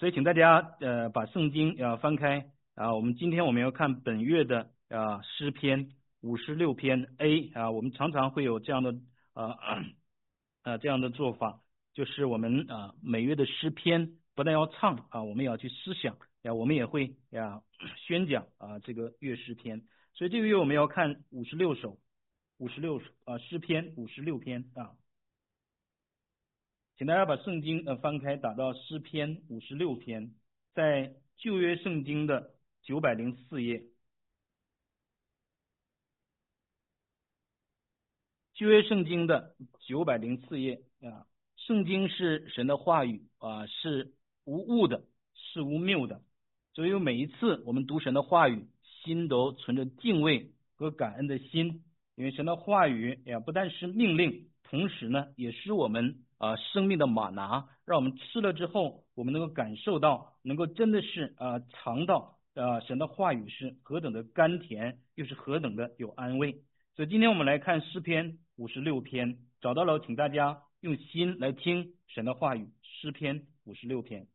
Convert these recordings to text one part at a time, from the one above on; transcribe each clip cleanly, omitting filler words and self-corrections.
所以请大家把圣经翻开我们今天要看本月的诗篇56篇 A 我们常常会有这样的这样的做法，就是我们每月的诗篇不但要唱我们也要去思想我们也会宣讲这个月诗篇。所以这个月我们要看56首诗篇56篇请大家把圣经翻开，打到诗篇56篇，在旧约圣经的904页。旧约圣经的904页圣经是神的话语是无误的，是无谬的。所以每一次我们读神的话语，心都存着敬畏和感恩的心，因为神的话语不但是命令，同时呢也是我们生命的玛拿，让我们吃了之后，我们能够感受到，能够真的是尝到神的话语是何等的甘甜，又是何等的有安慰。所以今天我们来看诗篇56篇，找到了，请大家用心来听神的话语。诗篇56篇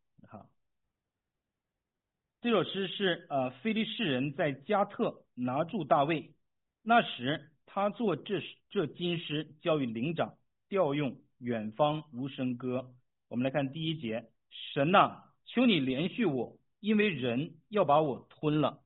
这首诗是非利士人在加特拿住大卫，那时他作这金诗，交与灵长，调用远方无声歌。我们来看第1节，神求你怜恤我，因为人要把我吞了。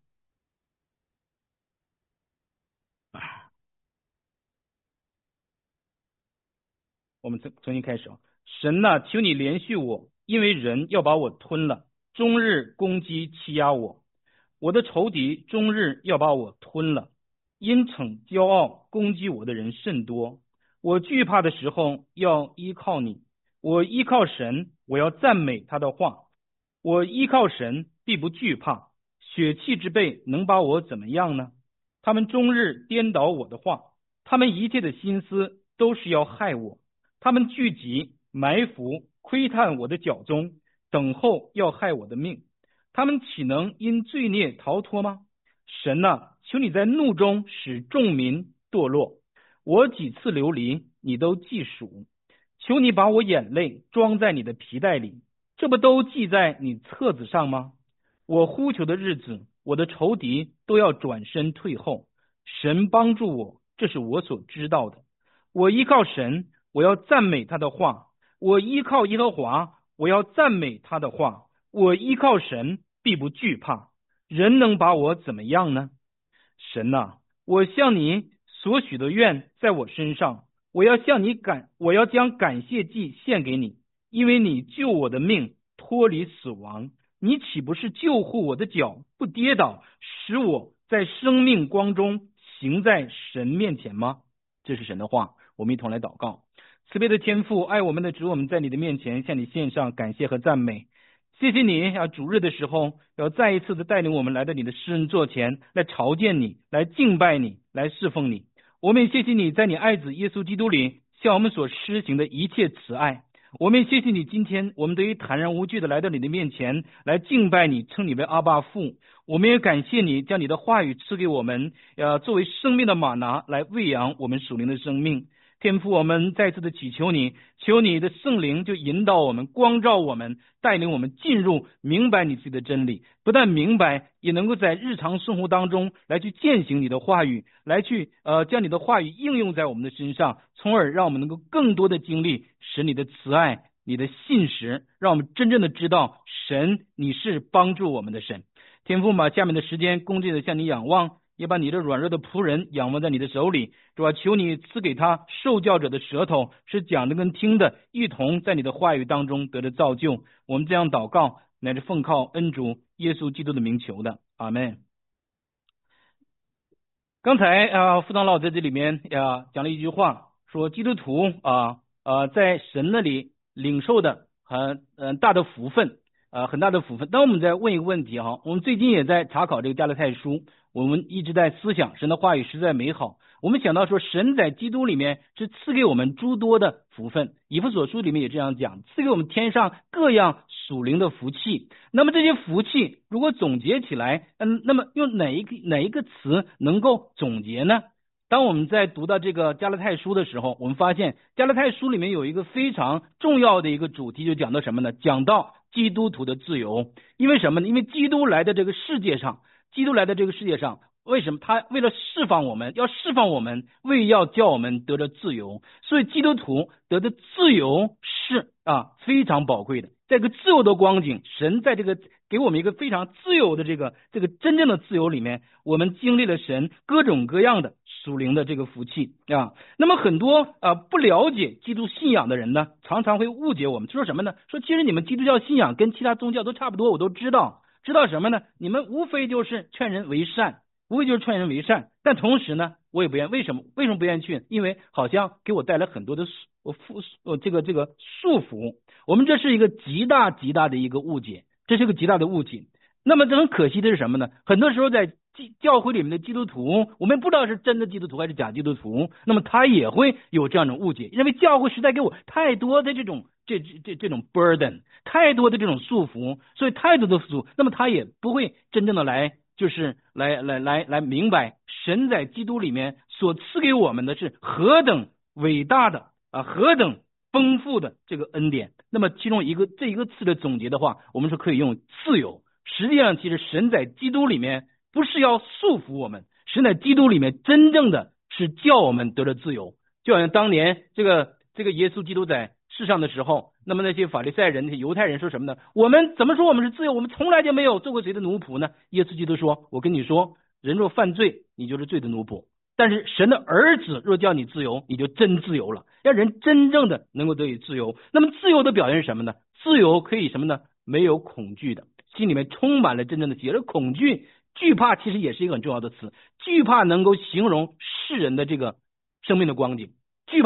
我们重新开始神求你怜恤我，因为人要把我吞了，终日攻击欺压我，我的仇敌终日要把我吞了，因逞骄傲攻击我的人甚多。我惧怕的时候要依靠你，我依靠神，我要赞美他的话。我依靠神，必不惧怕，血气之辈能把我怎么样呢？他们终日颠倒我的话，他们一切的心思都是要害我，他们聚集埋伏窥探我的脚踪，等候要害我的命。他们岂能因罪孽逃脱吗？神求你在怒中使众民堕落，我几次流离你都记数，求你把我眼泪装在你的皮带里，这不都记在你册子上吗？我呼求的日子，我的仇敌都要转身退后。神帮助我，这是我所知道的。我依靠神，我要赞美他的话。我依靠耶和华，我要赞美他的话。我依靠神，必不惧怕。人能把我怎么样呢？神我向你所许的愿在我身上，我要将感谢祭献给你，因为你救我的命脱离死亡。你岂不是救护我的脚不跌倒，使我在生命光中行在神面前吗？这是神的话，我们一同来祷告。慈悲的天父，爱我们的主，我们在你的面前向你献上感谢和赞美。谢谢你主日的时候要再一次的带领我们来到你的施恩座前，来朝见你，来敬拜你，来侍奉你。我们也谢谢你在你爱子耶稣基督里向我们所施行的一切慈爱。我们也谢谢你，今天我们得以坦然无惧的来到你的面前，来敬拜你，称你为阿爸父。我们也感谢你将你的话语赐给我们，作为生命的玛拿，来喂养我们属灵的生命。天父，我们再次的祈求你，求你的圣灵就引导我们，光照我们，带领我们进入明白你自己的真理。不但明白，也能够在日常生活当中来去践行你的话语，来去将你的话语应用在我们的身上，从而让我们能够更多的经历神你的慈爱，你的信实，让我们真正的知道神你是帮助我们的神。天父，把下面的时间恭敬的向你仰望，也把你的软弱的仆人仰望在你的手里。主求你赐给他受教者的舌头，使讲的跟听的一同在你的话语当中得着造就。我们这样祷告，乃是奉靠恩主耶稣基督的名求的，阿们。刚才副长老在这里面讲了一句话，说基督徒在神那里领受的很大的福分很大的福分。当我们在问一个问题我们最近也在查考这个加拉太书，我们一直在思想神的话语实在美好。我们想到说神在基督里面是赐给我们诸多的福分，以弗所书里面也这样讲，赐给我们天上各样属灵的福气。那么这些福气如果总结起来那么用哪一个词能够总结呢？ 当我们在读到这个加拉太书的时候，我们发现加拉太书里面有一个非常重要的一个主题，就讲到什么呢？讲到基督徒的自由。因为什么呢？因为基督来的这个世界上，为什么他为了释放我们，要释放我们，为要叫我们得着自由。所以基督徒得的自由是非常宝贵的。在这个自由的光景，神在这个给我们一个非常自由的这个真正的自由里面，我们经历了神各种各样的属灵的这个福气那么很多不了解基督信仰的人呢，常常会误解我们，说什么呢？说其实你们基督教信仰跟其他宗教都差不多，我都知道什么呢？你们无非就是劝人为善，但同时呢，我也不愿意。为什么不愿意去？因为好像给我带来很多的这个束缚。我们这是一个极大的一个误解，那么这很可惜的是什么呢？很多时候在教会里面的基督徒，我们不知道是真的基督徒还是假基督徒，那么他也会有这样的误解，认为教会实在给我太多的这种burden， 太多的这种束缚，所以太多的束缚，那么他也不会真正的来明白神在基督里面所赐给我们的是何等伟大的何等丰富的这个恩典。那么其中这一个词的总结的话，我们说可以用自由。实际上其实神在基督里面不是要束缚我们，神在基督里面真正的是叫我们得了自由。就好像当年这个耶稣基督在世上的时候，那么那些法利赛人、那些犹太人说什么呢？我们怎么说我们是自由？我们从来就没有做过谁的奴仆呢？耶稣基督说，我跟你说，人若犯罪，你就是罪的奴仆，但是神的儿子若叫你自由，你就真自由了，让人真正的能够得以自由。那么自由的表现是什么呢？自由可以什么呢？没有恐惧的，心里面充满了真正的喜悦。恐惧、惧怕其实也是一个很重要的词。惧怕能够形容世人的这个生命的光景，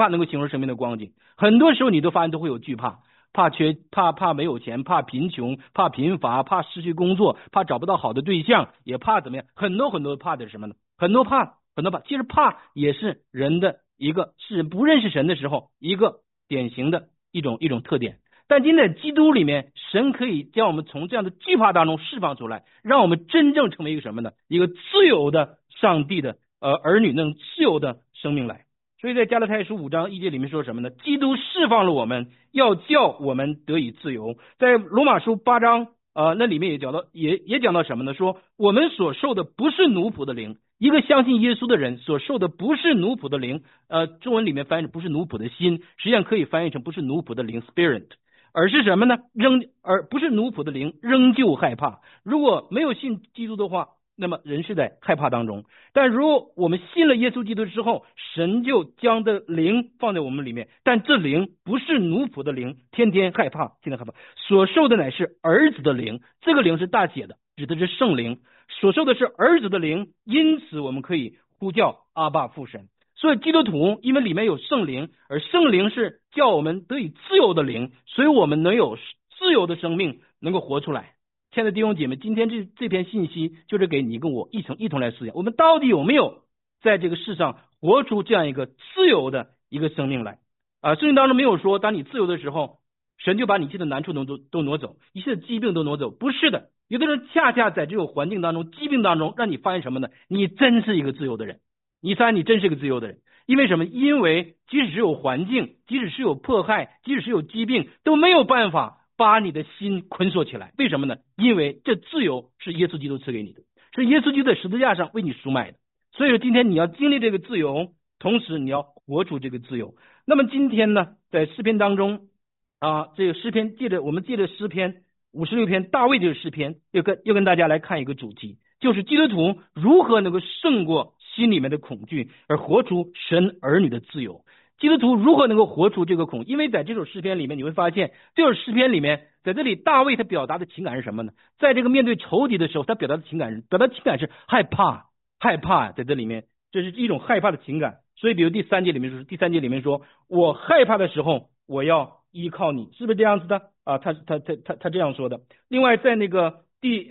很多时候你都发现都会有惧怕，怕没有钱，怕贫穷，怕贫乏，怕失去工作，怕找不到好的对象，也怕怎么样？很多怕的是什么呢？很多怕。其实怕也是人的是人不认识神的时候一个典型的一种特点。但今天在基督里面，神可以将我们从这样的惧怕当中释放出来，让我们真正成为一个什么呢？一个自由的上帝的儿女，那种自由的生命来。所以在加拉太书5章1节里面说什么呢？基督释放了我们，要叫我们得以自由。在罗马书8章那里面也讲到什么呢？说我们所受的不是奴仆的灵，一个相信耶稣的人所受的不是奴仆的灵，中文里面翻译成不是奴仆的心，实际上可以翻译成不是奴仆的灵 spirit， 而是什么呢？而不是奴仆的灵仍旧害怕。如果没有信基督的话，那么人是在害怕当中。但如果我们信了耶稣基督之后，神就将的灵放在我们里面，但这灵不是奴仆的灵，天天害怕，所受的乃是儿子的灵，这个灵是大写的，指的是圣灵，所受的是儿子的灵，因此我们可以呼叫阿爸父神。所以基督徒因为里面有圣灵，而圣灵是叫我们得以自由的灵，所以我们能有自由的生命能够活出来。亲爱的弟兄姐妹，今天这篇信息就是给你跟我一同来思想，我们到底有没有在这个世上活出这样一个自由的一个生命来圣经当中没有说当你自由的时候，神就把你一切的难处都挪走，一切的疾病都挪走，不是的。有的人恰恰在这种环境当中、疾病当中，让你发现什么呢？你真是一个自由的人，你真是一个自由的人。因为什么？因为即使是有环境，即使是有迫害，即使是有疾病，都没有办法把你的心捆锁起来。为什么呢？因为这自由是耶稣基督赐给你的，是耶稣基督在十字架上为你赎买的。所以说今天你要经历这个自由，同时你要活出这个自由。那么今天呢，在诗篇当中这个诗篇我们借着诗篇56篇大卫这个诗篇，又跟大家来看一个主题，就是基督徒如何能够胜过心里面的恐惧，而活出神儿女的自由。基督徒如何能够活出这个恐惧？因为在这首诗篇里面，你会发现这首诗篇里面，在这里大卫他表达的情感是什么呢？在这个面对仇敌的时候，他表达的情感是害怕，在这里面这是一种害怕的情感。所以比如第三节里面说我害怕的时候，我要依靠你，是不是这样子的他这样说的。另外在那个第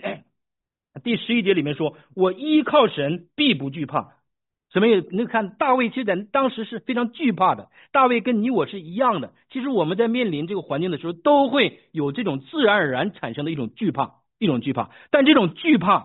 11节里面说，我依靠神必不惧怕。什么意思？你看大卫其实在当时是非常惧怕的，大卫跟你我是一样的。其实我们在面临这个环境的时候，都会有这种自然而然产生的一种惧怕。但这种惧怕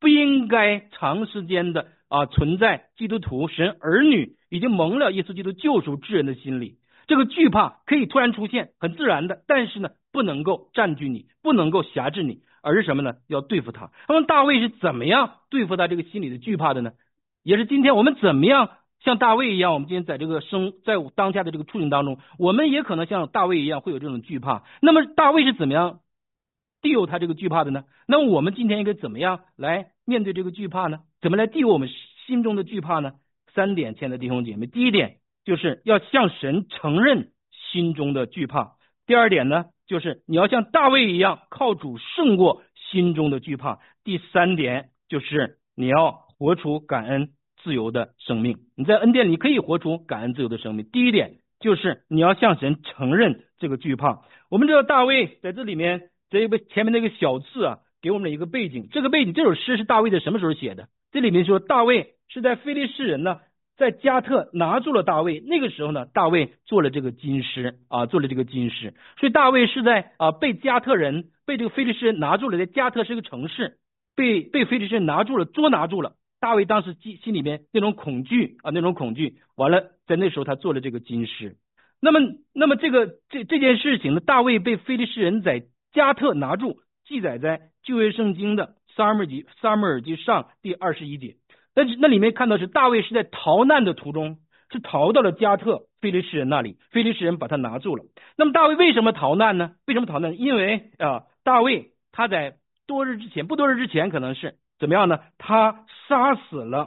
不应该长时间的存在基督徒神儿女已经蒙了耶稣基督救赎之人的心里。这个惧怕可以突然出现，很自然的，但是呢，不能够占据你，不能够辖制你，而是什么呢？要对付他。那么大卫是怎么样对付他这个心里的惧怕的呢？也是今天我们怎么样像大卫一样，我们今天在当下的这个处境当中，我们也可能像大卫一样会有这种惧怕。那么大卫是怎么样deal他这个惧怕的呢？那么我们今天应该怎么样来面对这个惧怕呢？怎么来deal我们心中的惧怕呢？3点，亲爱的弟兄姐妹。第一点就是要向神承认心中的惧怕。第二点呢，就是你要像大卫一样靠主胜过心中的惧怕。第3点就是你要活出感恩自由的生命。你在恩典里可以活出感恩自由的生命。第一点就是你要向神承认这个惧怕。我们知道大卫在这里面前面那个小字给我们一个背景。这首诗是大卫在什么时候写的？这里面说大卫是在非利士人呢在加特拿住了大卫，那个时候呢，大卫做了这个金狮。所以大卫是在被加特人被这个非利士人拿住了，在加特是个城市，被非利士人捉拿住了。大卫当时心里面那种恐惧，完了在那时候他做了这个金狮。那么这件事情呢，大卫被非利士人在加特拿住，记载在旧约圣经的撒母耳记上第21节。那里面看到是大卫是在逃难的途中，是逃到了加特非利士人那里，非利士人把他拿住了。那么大卫为什么逃难呢？因为大卫他在不多日之前可能是怎么样呢？他杀死了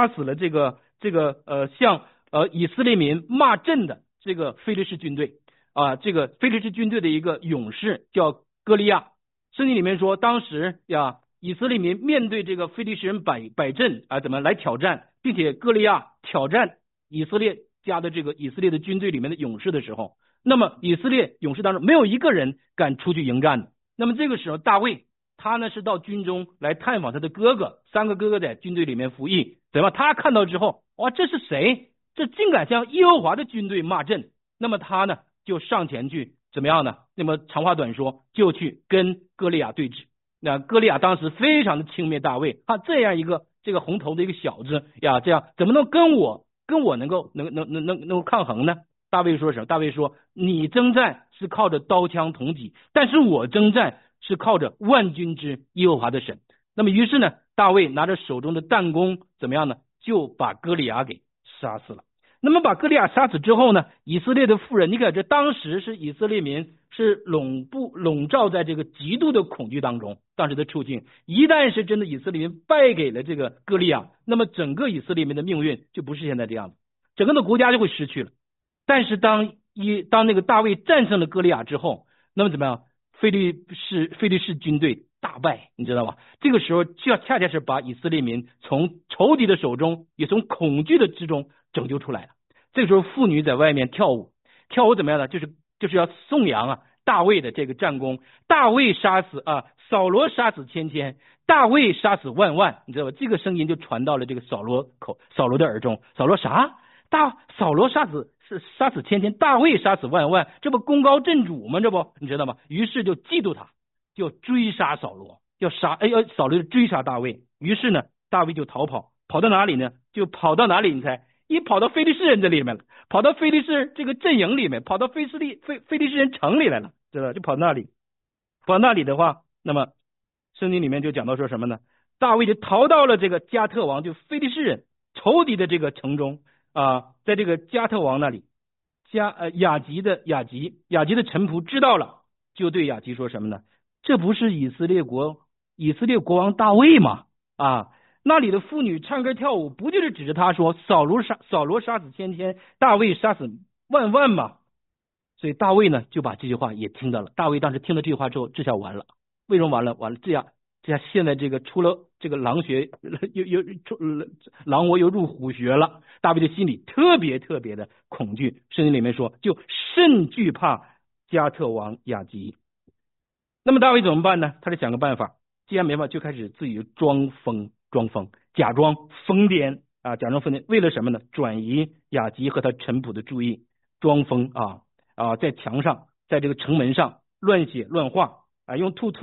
向以色列民骂阵的这个非利士军队这个非利士军队的一个勇士叫歌利亚。圣经里面说，当时以色列民面对这个非利士人摆阵怎么来挑战，并且歌利亚挑战以色列的军队里面的勇士的时候，那么以色列勇士当中没有一个人敢出去迎战的。那么这个时候大卫他呢是到军中来探访他的哥哥，3个哥哥在军队里面服役，怎么他看到之后，哇，这是谁？这竟敢向耶和华的军队骂阵。那么他呢就上前去怎么样呢？那么长话短说，就去跟歌利亚对峙。那歌利亚当时非常的轻蔑大卫，这样一个这个红头的一个小子这样怎么能跟我能够抗衡呢？大卫说什么？大卫说，你征战是靠着刀枪铜戟，但是我征战是靠着万军之耶和华的神。那么于是呢，大卫拿着手中的弹弓怎么样呢？就把歌利亚给杀死了。那么把歌利亚杀死之后呢，以色列的妇人，你看这当时是以色列民是笼罩在这个极度的恐惧当中，当时的处境，一旦是真的以色列民败给了这个歌利亚，那么整个以色列民的命运就不是现在这样子，整个的国家就会失去了。但是当那个大卫战胜了歌利亚之后，那么怎么样？非利士军队大败，你知道吧？这个时候恰恰是把以色列民从仇敌的手中，也从恐惧的之中拯救出来了。这个时候妇女在外面跳舞怎么样呢？就是要颂扬大卫的这个战功。大卫杀死扫罗杀死千千，大卫杀死万万，你知道吧？这个声音就传到了这个扫罗的耳中。扫罗啥？扫罗杀死千千，大卫杀死万万，这不功高震主吗？这不你知道吗？于是就嫉妒他，就追杀扫罗，扫罗就追杀大卫。于是呢，大卫就逃跑到哪里呢？就跑到哪里？你猜？跑到非利士人这里面了，跑到非利士这个阵营里面，跑到非利士人城里来了，知道吧？就跑到那里的话，那么圣经里面就讲到说什么呢？大卫就逃到了这个加特王，就非利士人仇敌的这个城中在这个加特王那里，雅吉的臣仆知道了，就对雅吉说什么呢？这不是以色列国王大卫吗？那里的妇女唱歌跳舞，不就是指着他说扫罗杀死千千，大卫杀死万万吗？所以大卫呢就把这句话也听到了。大卫当时听了这句话之后，这下完了。为什么完了？这下现在这个出了这个狼穴，狼窝又入虎穴了。大卫的心里特别的恐惧。圣经里面说，就甚惧怕加特王雅吉。那么大卫怎么办呢？他就想个办法，既然没办法，就开始自己装疯，假装疯癫，为了什么呢？转移雅吉和他臣仆的注意，装疯在墙上，在这个城门上乱写乱画用吐沫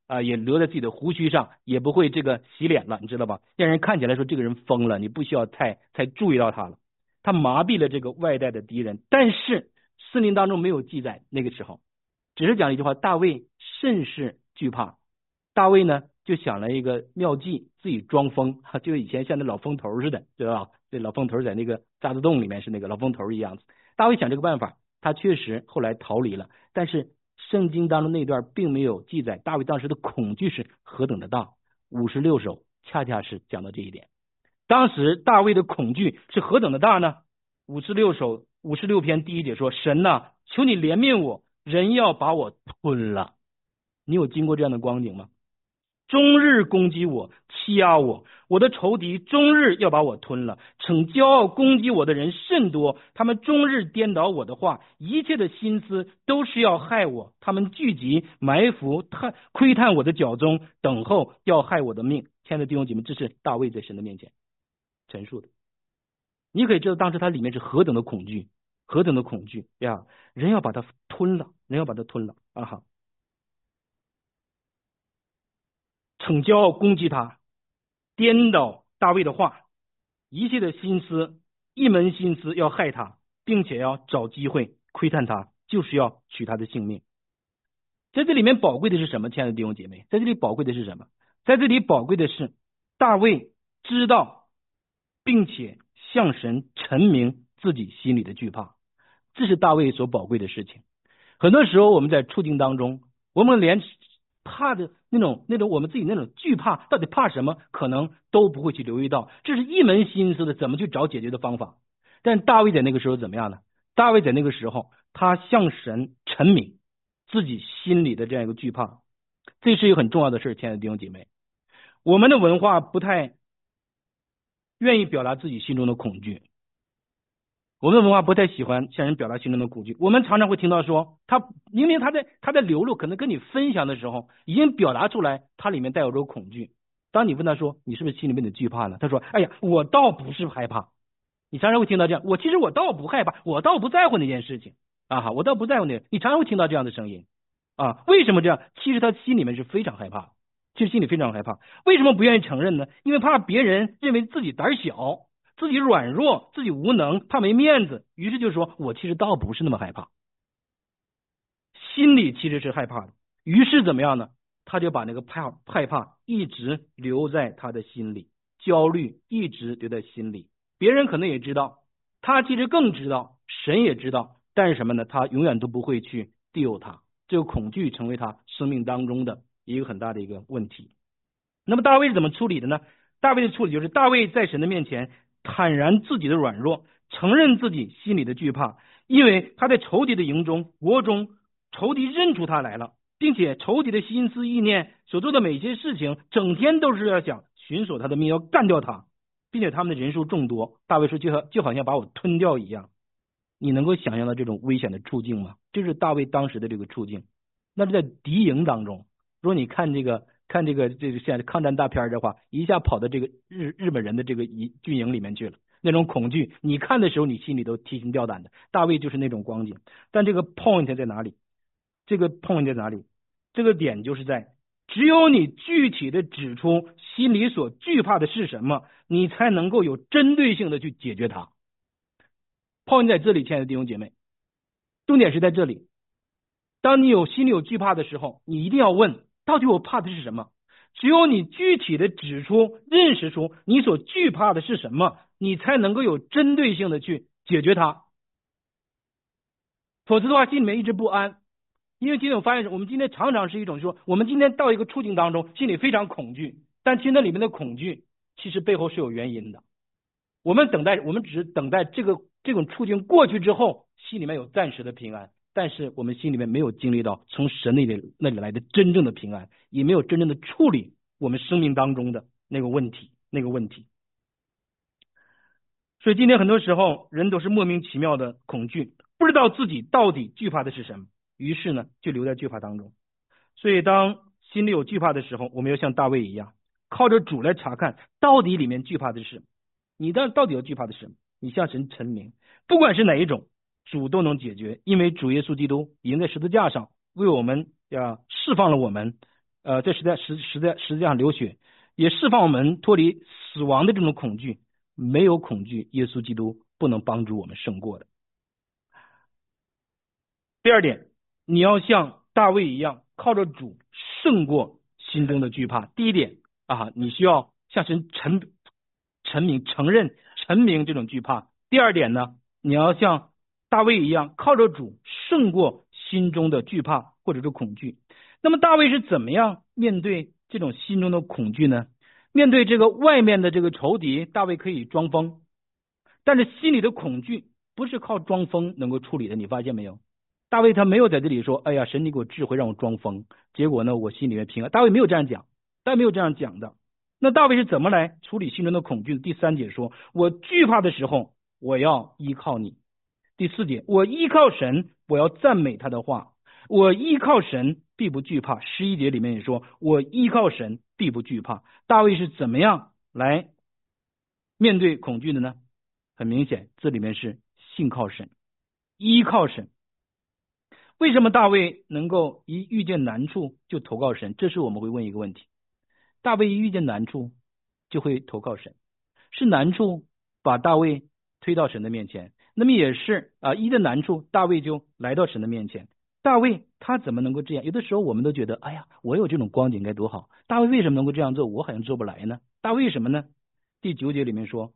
也留在自己的胡须上，也不会这个洗脸了，你知道吧？让人看起来说这个人疯了，你不需要才注意到他了。他麻痹了这个外在的敌人，但是圣经当中没有记载那个时候，只是讲了一句话：大卫甚是惧怕。大卫呢就想了一个妙计，自己装疯，就以前像那老风头似的，对吧？这老风头在那个渣滓洞里面是那个老风头一样子。大卫想这个办法，他确实后来逃离了，但是圣经当中那段并没有记载大卫当时的恐惧是何等的大。56首恰恰是讲到这一点。当时大卫的恐惧是何等的大呢？56篇第1节说：神哪，求你怜悯我，人要把我吞了。你有经过这样的光景吗？终日攻击我，欺压我，我的仇敌终日要把我吞了。逞骄傲攻击我的人甚多，他们终日颠倒我的话，一切的心思都是要害我。他们聚集埋伏，窥探我的脚踪，等候要害我的命。亲爱的弟兄姐妹，这是大卫在神的面前陈述的。你可以知道当时他里面是何等的恐惧，何等的恐惧呀！人要把他吞了，人要把他吞了啊！哈，逞骄傲攻击他，颠倒大卫的话，一切的心思，一门心思要害他，并且要找机会窥探他，就是要取他的性命。在这里面宝贵的是什么？亲爱的弟兄姐妹，在这里宝贵的是什么？在这里宝贵的是大卫知道并且向神陈明自己心里的惧怕，这是大卫所宝贵的事情。很多时候我们在处境当中，我们连怕的那种我们自己那种惧怕到底怕什么可能都不会去留意到，这是一门心思的怎么去找解决的方法。但大卫在那个时候怎么样呢？大卫在那个时候他向神陈明自己心里的这样一个惧怕，这是一个很重要的事。亲爱的弟兄姐妹，我们的文化不太愿意表达自己心中的恐惧，我们的文化不太喜欢向人表达心中的恐惧。我们常常会听到说，他明明他在流露，可能跟你分享的时候已经表达出来，他里面带有着恐惧。当你问他说你是不是心里面的惧怕呢？他说哎呀，我倒不是害怕。你常常会听到这样，其实我倒不害怕，我倒不在乎那件事情啊，我倒不在乎那。你常常会听到这样的声音啊，为什么这样？其实他心里面是非常害怕，其实心里非常害怕。为什么不愿意承认呢？因为怕别人认为自己胆小，自己软弱，自己无能，怕没面子，于是就说我其实倒不是那么害怕，心里其实是害怕的。于是怎么样呢？他就把那个害怕一直留在他的心里，焦虑一直留在心里。别人可能也知道，他其实更知道，神也知道，但是什么呢？他永远都不会去丢他，这个恐惧成为他生命当中的一个很大的一个问题。那么大卫是怎么处理的呢？大卫的处理就是大卫在神的面前坦然自己的软弱，承认自己心里的惧怕，因为他在仇敌的营中国中，仇敌认出他来了，并且仇敌的心思意念所做的每些事情，整天都是要想寻索他的命，要干掉他，并且他们的人数众多。大卫说就好像把我吞掉一样。你能够想象到这种危险的处境吗？这是大卫当时的这个处境。那是在敌营当中，如果你看这个现在抗战大片的话，一下跑到这个日本人的这个军营里面去了，那种恐惧，你看的时候你心里都提心吊胆的。大卫就是那种光景。但这个 point 在哪里？这个 point 在哪里？这个点就是在只有你具体的指出心里所惧怕的是什么，你才能够有针对性的去解决它。point 在这里，亲爱的弟兄姐妹，重点是在这里。当你心里有惧怕的时候，你一定要问，到底我怕的是什么？只有你具体的指出、认识出你所惧怕的是什么，你才能够有针对性的去解决它。否则的话，心里面一直不安。因为今天我发现，我们今天常常是一种说，我们今天到一个处境当中，心里非常恐惧，但其实那里面的恐惧，其实背后是有原因的。我们只是等待这种处境过去之后，心里面有暂时的平安，但是我们心里面没有经历到从神那里来的真正的平安，也没有真正的处理我们生命当中的那个问题。所以今天很多时候人都是莫名其妙的恐惧，不知道自己到底惧怕的是什么，于是呢就留在惧怕当中。所以当心里有惧怕的时候，我们要像大卫一样，靠着主来查看到底里面惧怕的是什么。你到底要惧怕的是什么？你向神陈明，不管是哪一种，主都能解决，因为主耶稣基督已经在十字架上为我们释放了我们， 在十字架上流血，也释放我们脱离死亡的这种恐惧。没有恐惧，耶稣基督不能帮助我们胜过的。第二点，你要像大卫一样，靠着主胜过心中的惧怕。第一点你需要向神承认陈明这种惧怕。第二点呢，你要像大卫一样，靠着主胜过心中的惧怕或者是恐惧。那么大卫是怎么样面对这种心中的恐惧呢？面对这个外面的这个仇敌，大卫可以装疯，但是心里的恐惧不是靠装疯能够处理的。你发现没有？大卫他没有在这里说，哎呀，神你给我智慧让我装疯，结果呢我心里面平安。大卫没有这样讲，大卫没有这样讲的。那大卫是怎么来处理心中的恐惧的？第三节说，我惧怕的时候，我要依靠你。第四节，我依靠神，我要赞美他的话，我依靠神必不惧怕。11节里面也说，我依靠神必不惧怕。大卫是怎么样来面对恐惧的呢？很明显，这里面是信靠神，依靠神。为什么大卫能够一遇见难处就投靠神？这是我们会问一个问题。大卫一遇见难处就会投靠神，是难处把大卫推到神的面前，那么也是一的难处大卫就来到神的面前。大卫他怎么能够这样？有的时候我们都觉得，哎呀，我有这种光景该多好。大卫为什么能够这样做？我好像做不来呢。大卫为什么呢？第9节里面说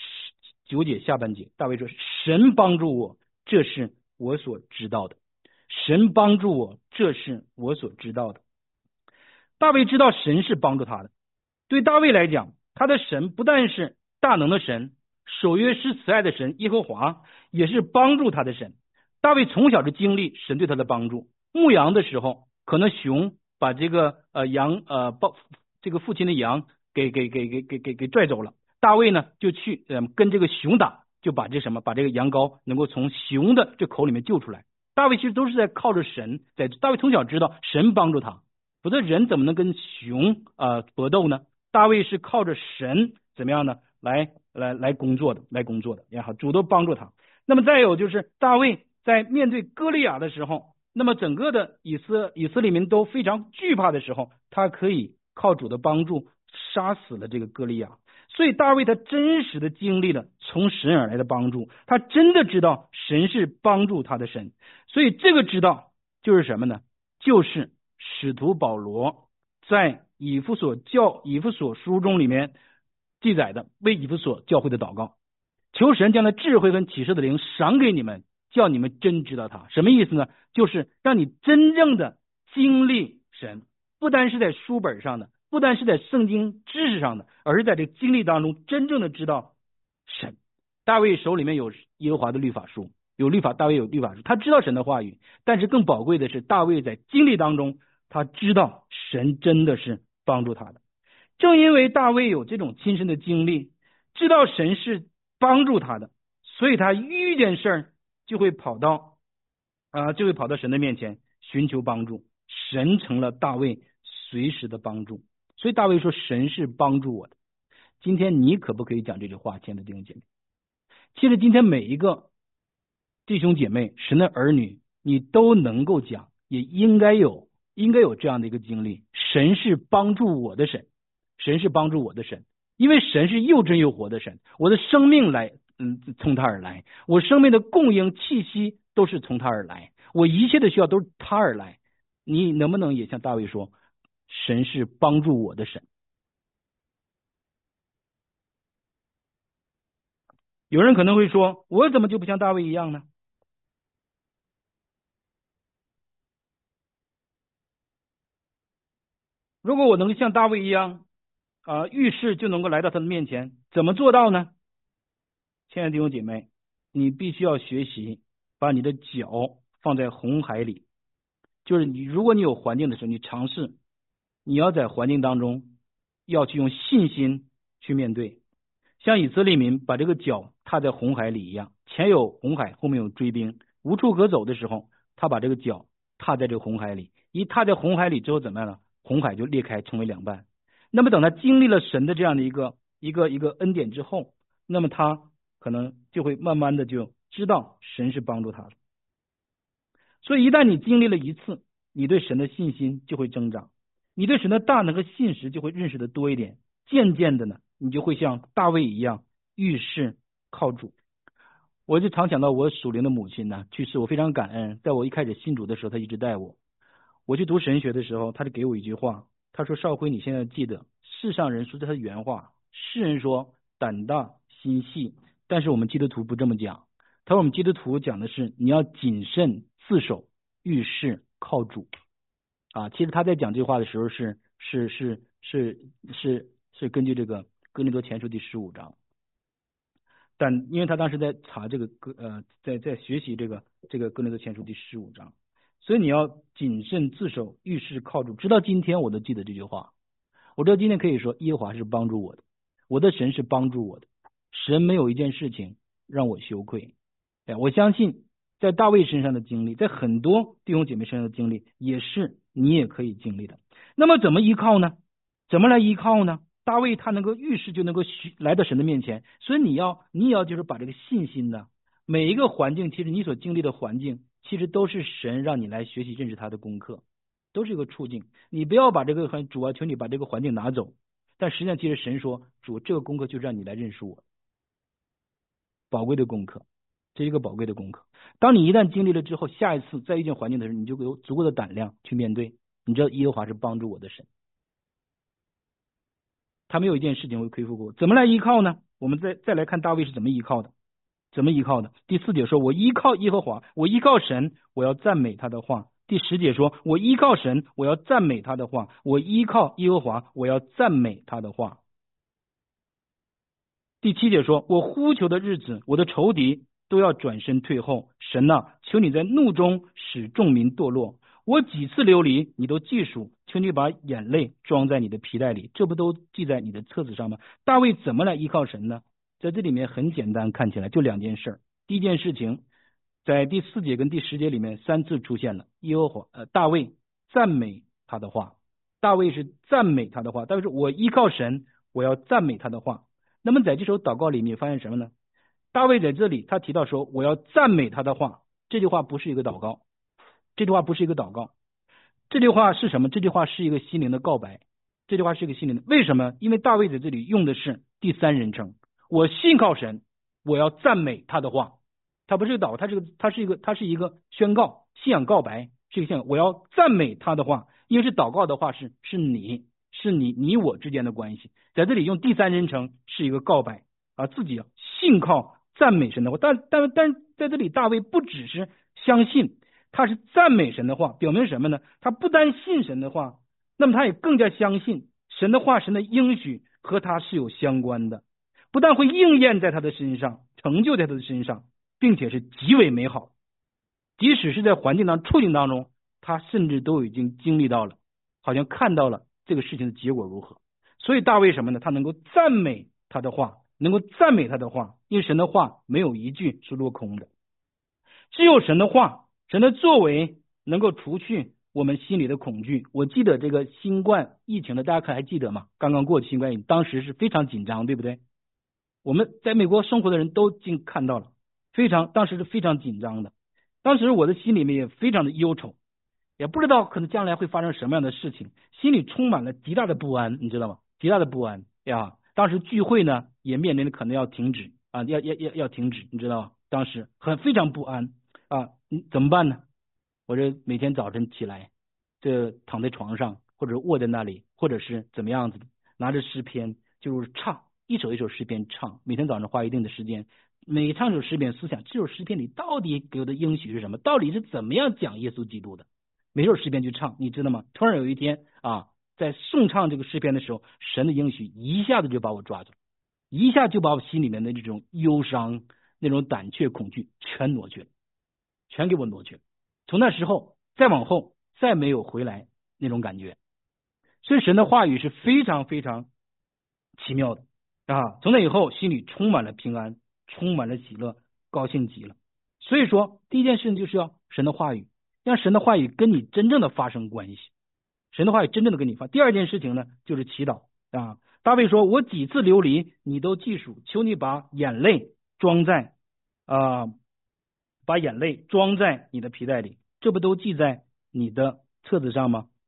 ，9节下半节，大卫说，神帮助我，这是我所知道的。神帮助我，这是我所知道的。大卫知道神是帮助他的。对大卫来讲，他的神不但是大能的神，守约施慈爱的神耶和华，也是帮助他的神。大卫从小就经历神对他的帮助。牧羊的时候，可能熊把这个羊这个父亲的羊给拽走了，大卫呢就去跟这个熊打，就把这个羊羔能够从熊的这口里面救出来。大卫其实都是在靠着神，大卫从小知道神帮助他，否则人怎么能跟熊搏斗呢？大卫是靠着神怎么样呢？来工作的，也好，主都帮助他。那么再有就是大卫在面对歌利亚的时候，那么整个的以色列民都非常惧怕的时候，他可以靠主的帮助杀死了这个歌利亚。所以大卫他真实的经历了从神而来的帮助，他真的知道神是帮助他的神。所以这个知道就是什么呢？就是使徒保罗在以弗所书中里面记载的为以弗所教会的祷告，求神将那智慧跟启示的灵赏给你们，叫你们真知道他。什么意思呢？就是让你真正的经历神，不单是在书本上的，不单是在圣经知识上的，而是在这个经历当中真正的知道神。大卫手里面有耶和华的律法书，大卫有律法书，他知道神的话语。但是更宝贵的是，大卫在经历当中，他知道神真的是帮助他的。正因为大卫有这种亲身的经历，知道神是帮助他的，所以他遇见事儿就会跑到神的面前寻求帮助。神成了大卫随时的帮助。所以大卫说，神是帮助我的。今天你可不可以讲这句话，亲爱的弟兄姐妹？其实今天每一个弟兄姐妹，神的儿女，你都能够讲，也应该有这样的一个经历。神是帮助我的神，神是帮助我的神，因为神是又真又活的神，我的生命从他而来，我生命的供应气息都是从他而来，我一切的需要都是他而来。你能不能也像大卫说，神是帮助我的神？有人可能会说，我怎么就不像大卫一样呢？如果我能像大卫一样遇事就能够来到他的面前，怎么做到呢？亲爱的弟兄姐妹，你必须要学习把你的脚放在红海里。就是如果你有环境的时候，你尝试，你要在环境当中要去用信心去面对，像以色列民把这个脚踏在红海里一样，前有红海，后面有追兵，无处可走的时候，他把这个脚踏在这个红海里，一踏在红海里之后怎么样呢？红海就裂开，成为两半。那么等他经历了神的这样的一个恩典之后，那么他可能就会慢慢的就知道神是帮助他的。所以一旦你经历了一次，你对神的信心就会增长。 你对神的大能和信实就会认识的多一点，渐渐的呢，你就会像大卫一样遇事靠主。我就常想到我属灵的母亲呢去世，我非常感恩，在我一开始信主的时候，她一直带我。我去读神学的时候，他就给我一句话，他说：少辉，你现在记得，世上人说这是原话，世人说胆大心细，但是我们基督徒不这么讲。他说我们基督徒讲的是你要谨慎自守，遇事靠主。其实他在讲这句话的时候是根据这个哥林多前书第15章，但因为他当时在查这个在学习这个哥林多前书第15章，所以你要谨慎自守，遇事靠主。直到今天我都记得这句话。我知道今天可以说耶和华是帮助我的，我的神是帮助我的，神没有一件事情让我羞愧。我相信在大卫身上的经历，在很多弟兄姐妹身上的经历，也是你也可以经历的。那么怎么依靠呢？怎么来依靠呢？大卫他能够遇事就能够来到神的面前，所以你要就是把这个信心呢，每一个环境，其实你所经历的环境，其实都是神让你来学习认识他的功课，都是一个处境。你不要把这个主啊，求你把这个环境拿走，但实际上其实神说，主这个功课就让你来认识我，宝贵的功课，这是一个宝贵的功课。当你一旦经历了之后，下一次再遇见环境的时候，你就有足够的胆量去面对。你知道耶和华是帮助我的神，他没有一件事情会亏负过我。怎么来依靠呢？我们再来看大卫是怎么依靠的。怎么依靠的？第4节说，我依靠耶和华，我依靠神，我要赞美他的话。第10节说，我依靠神，我要赞美他的话。我依靠耶和华，我要赞美他的话。第7节说，我呼求的日子，我的仇敌都要转身退后。神啊，求你在怒中使众民堕落。我几次流离，你都记数，求你把眼泪装在你的皮带里，这不都记在你的册子上吗？大卫怎么来依靠神呢？在这里面很简单，看起来就2件事。第一件事情，在第4节跟第10节里面3次出现了耶和华大卫赞美他的话。大卫是赞美他的话，大卫说我依靠神，我要赞美他的话。那么在这首祷告里面发现什么呢？大卫在这里他提到说我要赞美他的话，这句话不是一个祷告，这句话不是一个祷告，这句话是什么？这句话是一个心灵的告白，这句话是一个心灵的。为什么？因为大卫在这里用的是第3人称，我信靠神，我要赞美他的话。他不是一个祷告，他是一个宣告，信仰告白，是一个信仰，我要赞美他的话。因为是祷告的话是你我之间的关系，在这里用第3人称是一个告白自己信靠赞美神的话。但在这里大卫不只是相信，他是赞美神的话，表明什么呢？他不单信神的话，那么他也更加相信神的话，神的应许和他是有相关的，不但会应验在他的身上，成就在他的身上，并且是极为美好。即使是在环境处境当中，他甚至都已经经历到了，好像看到了这个事情的结果如何。所以大卫什么呢？他能够赞美他的话，能够赞美他的话，因为神的话没有一句是落空的，只有神的话，神的作为能够除去我们心里的恐惧。我记得这个新冠疫情的，大家可还记得吗？刚刚过的新冠疫情，当时是非常紧张，对不对？我们在美国生活的人都已经看到了，当时是非常紧张的。当时我的心里面也非常的忧愁，也不知道可能将来会发生什么样的事情，心里充满了极大的不安，你知道吗？极大的不安呀！当时聚会呢也面临着可能要停止要停止，你知道吗？当时非常不安怎么办呢？我这每天早晨起来，这躺在床上，或者卧在那里，或者是怎么样子，拿着诗篇就是唱一首一首诗篇唱，每天早上花一定的时间，每唱一首诗篇思想这首诗篇里到底给我的应许是什么，到底是怎么样讲耶稣基督的，每首诗篇去唱，你知道吗？突然有一天在颂唱这个诗篇的时候，神的应许一下子就把我抓住了，一下就把我心里面的这种忧伤、那种胆怯、恐惧全挪去了，全给我挪去了。从那时候再往后再没有回来那种感觉。所以神的话语是非常非常奇妙的从那以后心里充满了平安，充满了喜乐，高兴极了。所以说第一件事情就是要神的话语，让神的话语跟你真正的发生关系，神的话语真正的跟你发。第二件事情呢就是祈祷大卫说我几次流离你都记数，求你把眼泪装在你的皮带里，这不都记在你的册子上吗？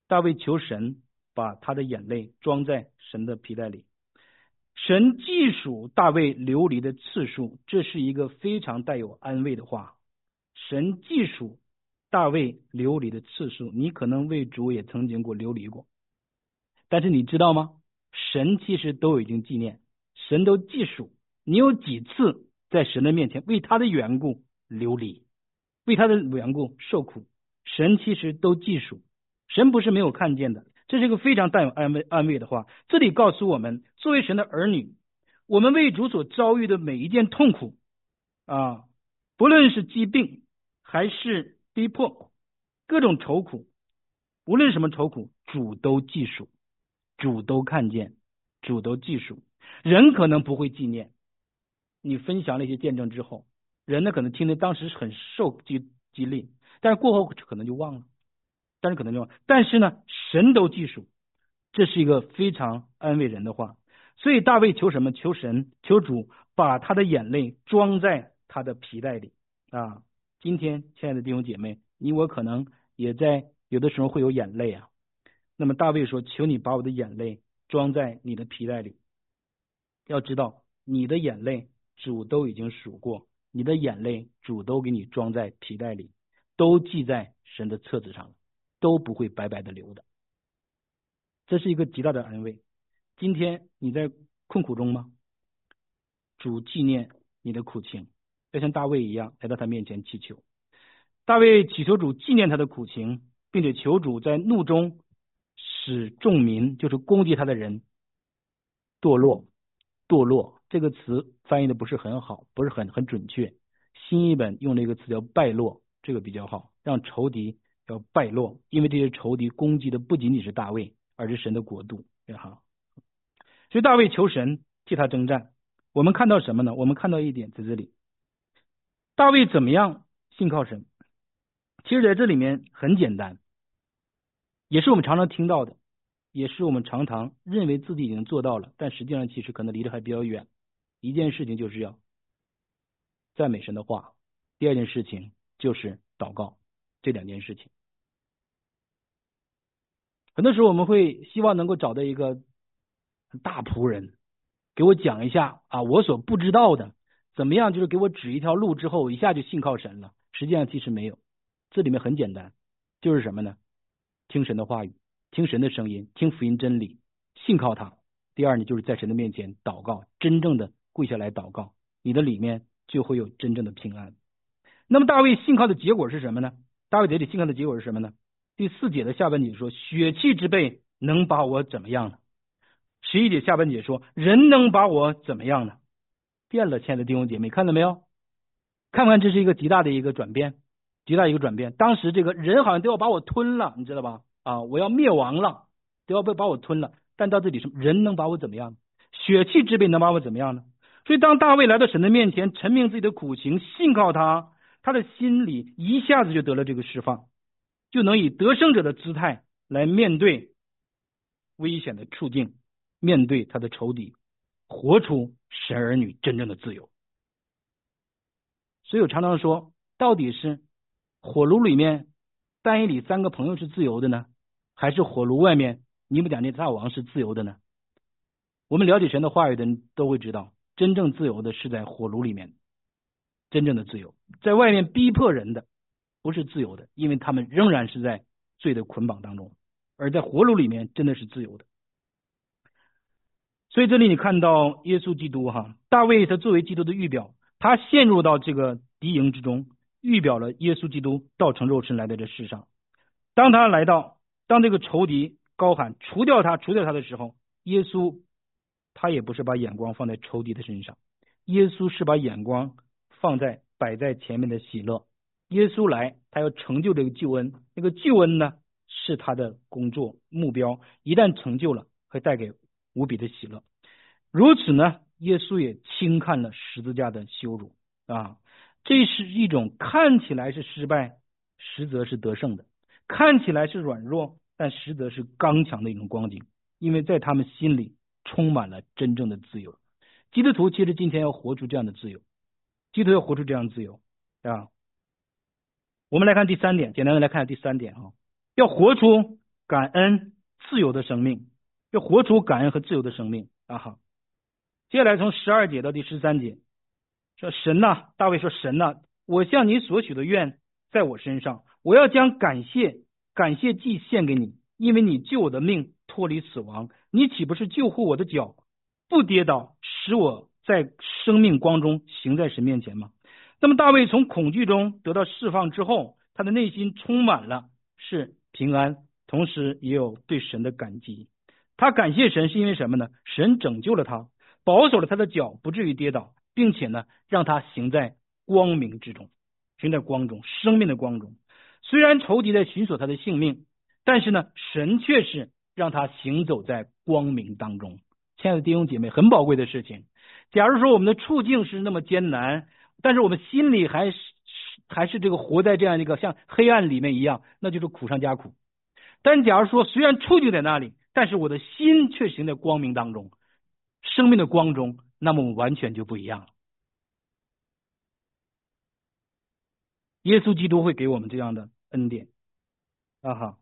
大卫求神把他的眼泪装在神的皮带里。神记数大卫流离的次数，这是一个非常带有安慰的话。神记数大卫流离的次数，你可能为主也曾经流离过，但是你知道吗？神其实都已经纪念，神都记数你有几次在神的面前为他的缘故流离，为他的缘故受苦，神其实都记数，神不是没有看见的。这是一个非常带有安慰的话。这里告诉我们，作为神的儿女，我们为主所遭遇的每一件痛苦啊，不论是疾病还是逼迫，各种愁苦，无论什么愁苦，主都记数，主都看见，主都记数。人可能不会纪念，你分享了一些见证之后，人呢可能听得当时很受激励，但是过后可能就忘了，但是呢，神都记数，这是一个非常安慰人的话。所以大卫求什么？求神，求主把他的眼泪装在他的皮带里啊。今天亲爱的弟兄姐妹，你我可能也在有的时候会有眼泪啊。那么大卫说，求你把我的眼泪装在你的皮带里。要知道你的眼泪主都已经数过，你的眼泪主都给你装在皮带里，都记在神的册子上了，都不会白白的流的。这是一个极大的安慰。今天你在困苦中吗？主纪念你的苦情，要像大卫一样来到他面前祈求。大卫祈求主纪念他的苦情，并且求主在怒中使众民，就是攻击他的人堕落。堕落这个词翻译的不是很好，不是很准确。新译本用了一个词叫败落，这个比较好，让仇敌要败落，因为这些仇敌攻击的不仅仅是大卫，而是神的国度，对哈。所以大卫求神替他征战。我们看到什么呢？我们看到一点在这里，大卫怎么样信靠神？其实在这里面很简单，也是我们常常听到的，也是我们常常认为自己已经做到了，但实际上其实可能离得还比较远。一件事情就是要赞美神的话，第二件事情就是祷告，这两件事情。很多时候我们会希望能够找到一个大仆人，给我讲一下啊我所不知道的，怎么样就是给我指一条路之后，我一下就信靠神了。实际上其实没有，这里面很简单，就是什么呢？听神的话语，听神的声音，听福音真理，信靠他。第二呢，就是在神的面前祷告，真正的跪下来祷告，你的里面就会有真正的平安。那么大卫信靠的结果是什么呢？大卫这里信靠的结果是什么呢？第4节的下半节说，血气之辈能把我怎么样呢？11节下半节说，人能把我怎么样呢？变了，亲爱的弟兄姐妹，看到没有？看看这是一个极大的一个转变，极大一个转变。当时这个人好像都要把我吞了，你知道吧？啊，我要灭亡了，都要被把我吞了。但到这里是人能把我怎么样？血气之辈能把我怎么样呢？所以当大卫来到神的面前，陈明自己的苦情，信靠他，他的心里一下子就得了这个释放，就能以得胜者的姿态来面对危险的处境，面对他的仇敌，活出神儿女真正的自由。所以我常常说，到底是火炉里面但以理3个朋友是自由的呢，还是火炉外面尼布甲尼撒王是自由的呢？我们了解神的话语的人都会知道，真正自由的是在火炉里面，真正的自由。在外面逼迫人的不是自由的，因为他们仍然是在罪的捆绑当中，而在火炉里面真的是自由的。所以这里你看到耶稣基督大卫他作为基督的预表，他陷入到这个敌营之中，预表了耶稣基督道成肉身来到这世上。当他来到，当这个仇敌高喊除掉他的时候，耶稣他也不是把眼光放在仇敌的身上，耶稣是把眼光放在摆在前面的喜乐。耶稣来，他要成就这个救恩，那个救恩呢是他的工作目标，一旦成就了，会带给无比的喜乐。如此呢，耶稣也轻看了十字架的羞辱啊，这是一种看起来是失败，实则是得胜的；看起来是软弱，但实则是刚强的一种光景，因为在他们心里充满了真正的自由。基督徒其实今天要活出这样的自由，基督徒要活出这样的自由啊。我们来看第3点，简单的来看第3点要活出感恩自由的生命，要活出感恩和自由的生命啊！好，接下来从12节到第13节，说神呐，大卫说神呐，我向你所许的愿在我身上，我要将感谢祭献给你，因为你救我的命脱离死亡，你岂不是救护我的脚不跌倒，使我在生命光中行在神面前吗？那么大卫从恐惧中得到释放之后，他的内心充满了是平安，同时也有对神的感激。他感谢神是因为什么呢？神拯救了他，保守了他的脚不至于跌倒，并且呢让他行在光明之中，行在光中，生命的光中。虽然仇敌在寻索他的性命，但是呢神却是让他行走在光明当中。亲爱的弟兄姐妹，很宝贵的事情。假如说我们的处境是那么艰难，但是我们心里还是这个活在这样一个像黑暗里面一样，那就是苦上加苦。但假如说虽然处境在那里，但是我的心却行在光明当中，生命的光中，那么我们完全就不一样了。耶稣基督会给我们这样的恩典啊哈！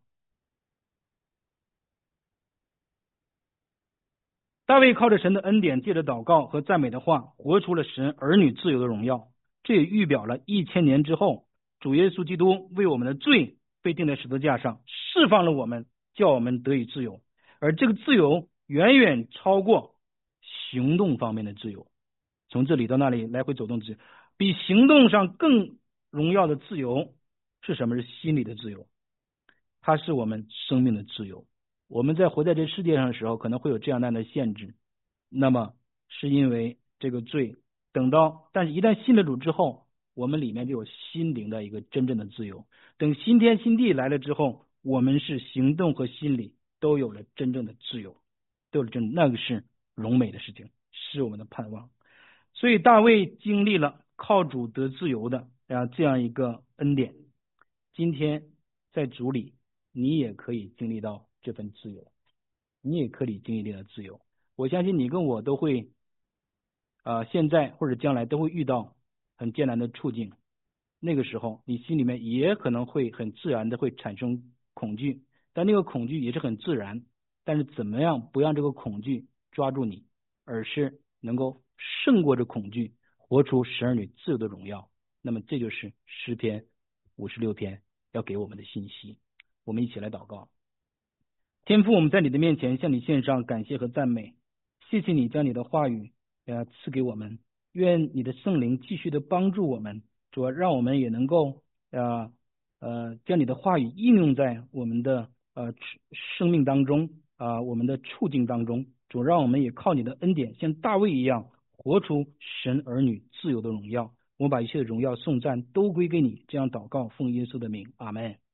大卫靠着神的恩典，借着祷告和赞美的话，活出了神儿女自由的荣耀。这也预表了1000年之后，主耶稣基督为我们的罪被钉在十字架上，释放了我们，叫我们得以自由。而这个自由远远超过行动方面的自由，从这里到那里来回走动自由，比行动上更荣耀的自由是什么？是心理的自由，它是我们生命的自由。我们在活在这世界上的时候，可能会有这样那样的限制，那么是因为这个罪。但是一旦信了主之后，我们里面就有心灵的一个真正的自由。等新天新地来了之后，我们是行动和心理都有了真正的自由，都有了那个是荣美的事情，是我们的盼望。所以大卫经历了靠主得自由的这样一个恩典。今天在主里，你也可以经历到这份自由，你也可以经历这样的自由。我相信你跟我都会现在或者将来都会遇到很艰难的处境，那个时候你心里面也可能会很自然的会产生恐惧，但那个恐惧也是很自然。但是怎么样不让这个恐惧抓住你，而是能够胜过这恐惧，活出神儿女自由的荣耀。那么这就是诗篇56篇要给我们的信息。我们一起来祷告。天父，我们在你的面前向你献上感谢和赞美，谢谢你将你的话语赐给我们，愿你的圣灵继续的帮助我们，主让我们也能够将你的话语应用在我们的生命当中我们的处境当中，主让我们也靠你的恩典像大卫一样活出神儿女自由的荣耀。我们把一切的荣耀颂赞都归给你，这样祷告奉耶稣的名，阿们。